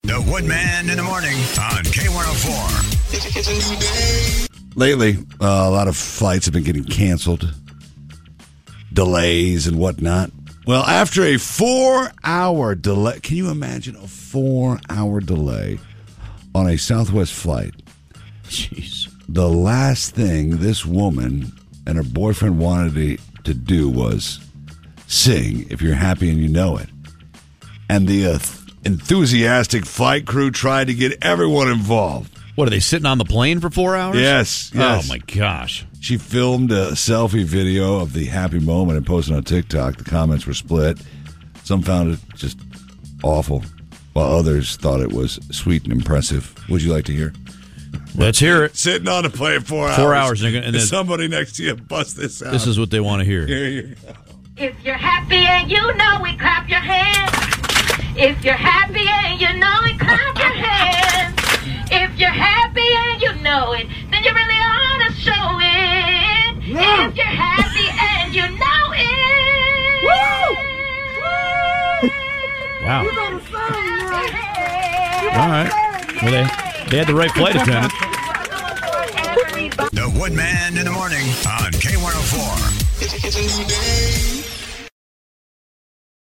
The Woodman in the morning on K104. It's a new day. Lately, a lot of flights have been getting canceled, delays and whatnot. Well, after a 4-hour delay, can you imagine a 4-hour delay on a Southwest flight? Jeez. The last thing this woman and her boyfriend wanted to do was sing If You're Happy and You Know It. And the enthusiastic flight crew tried to get everyone involved. What, are they sitting on the plane for 4 hours? Yes. Oh, my gosh. She filmed a selfie video of the happy moment and posted on TikTok. The comments were split. Some found it just awful, while others thought it was sweet and impressive. Would you like to hear? Let's hear it. Sitting on a plane 4 hours. 4 hours. And then somebody next to you bust this out. This is what they want to hear. Here you go. If you're happy and you know it, clap your hands. If you're happy and you know it, clap your hands. If you're happy and you know it, then you really ought to show it. Yeah. If you're happy and you know it. Wow. You better sing now. All right. Well, they had the right flight attendant. The Woodman in the morning on K104. It's a new day.